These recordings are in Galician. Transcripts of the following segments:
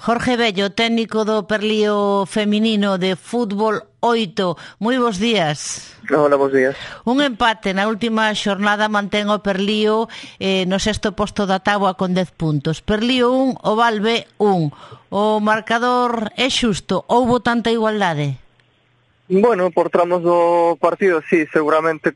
Jorge Bello, técnico do Perlío feminino de fútbol 8. Moi bons días. Hola, bons días. Un empate na última xornada mantén o Perlío no sexto posto da táboa con 10 puntos. Perlío 1, Oval B 1. O marcador é xusto? Houbo tanta igualdade? Bueno, por tramos do partido, sí, seguramente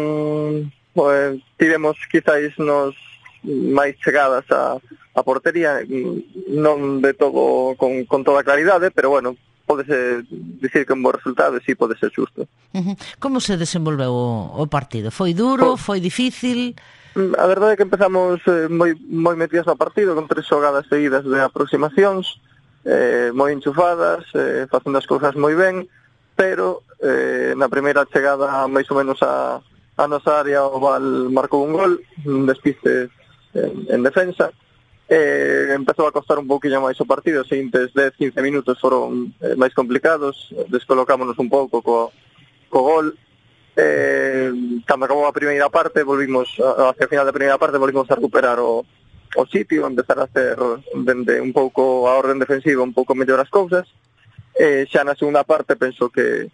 tivemos quizáis nos máis chegadas a portería, non de todo con toda claridade, pero bueno, pódese dicir que un bo resultado e sí pode ser xusto. Como se desenvolveu o partido? Foi duro? Foi difícil? A verdade é que empezamos moi metidas no partido, con 3 xogadas seguidas de aproximacións, moi enchufadas, facendo as cousas moi ben, pero na primeira chegada máis ou menos a nosa área o Val marcou un gol, un despiste en defensa. Empezou a costar un pouquinho máis o partido, os seguintes 10-15 minutos foron máis complicados, descolocámonos un pouco co gol. Cando acabou a primeira parte, volvimos hacia o final da primeira parte, volvimos a recuperar o sitio, empezar a hacer dende un pouco a orden defensiva un pouco mellor as cousas. Xa na segunda parte penso que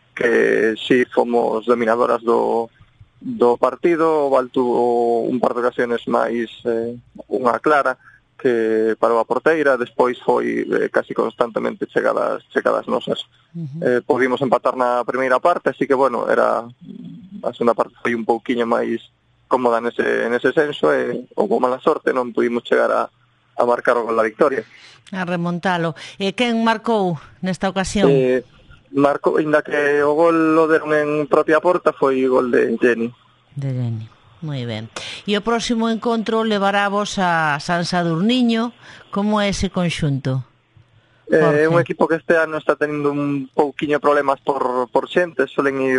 si fomos dominadoras do partido. O Val tuvo un par de ocasiones máis, unha clara que parou a porteira, despois foi casi constantemente chegadas nosas. Podimos empatar na primeira parte, así que bueno, a segunda parte foi un pouquiño máis cómoda nese senso, e houve mala sorte, non pudimos chegar a marcar o gol da victoria. A remontalo. E quen marcou nesta ocasión? Marcou, inda que o gol lo deron en propia porta, foi gol de Jenny. De Jenny, moi ben. E o próximo encontro levarábos a San Sadurniño. Como é ese conxunto? É un equipo que este ano está tenindo un pouquiño problemas por xente, solen ir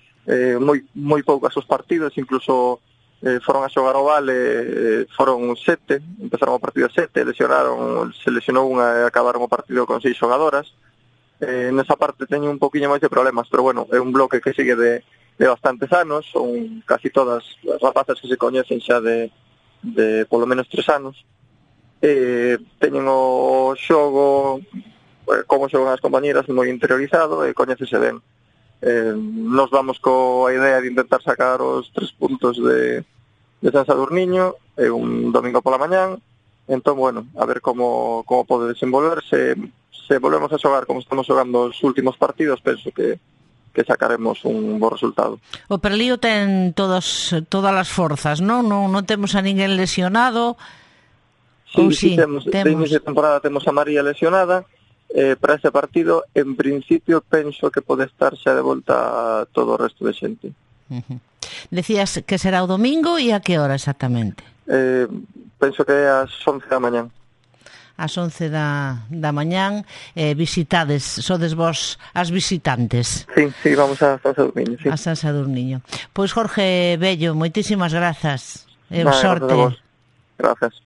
moi pouco a seus partidos, incluso foron a xogar o Val, foron 7, empezaron o partido 7, se lesionou unha e acabaron o partido con 6 xogadoras. Nesa parte teño un pouquiño máis de problemas, pero bueno, é un bloque que sigue de bastantes anos, son casi todas as rapazas que se coñecen xa de polo menos 3 anos. Teñen o xogo, como xogan as compañeras, moi interiorizado e coñecese ben. Nos vamos coa idea de intentar sacar os 3 puntos de San Sadurniño, un domingo pola mañán. Entón, bueno, a ver como pode desenvolverse. Se volvemos a xogar como estamos xogando os últimos partidos, penso que sacaremos un bo resultado. O Perlío ten todas as forzas, non? Non temos a ninguén lesionado? Sí, temos. De inicio de temporada temos a María lesionada. Para ese partido, en principio, penso que pode estar xa de volta todo o resto de xente. Decías que será o domingo, e a que hora exactamente? Penso que é ás 11 da mañán. Ás 11 da mañán, visitades, sodes vos as visitantes. Sí, vamos a San Sadurniño, sí. A San Sadurniño. Pois Jorge Bello, moitísimas grazas. Sorte. Gracias.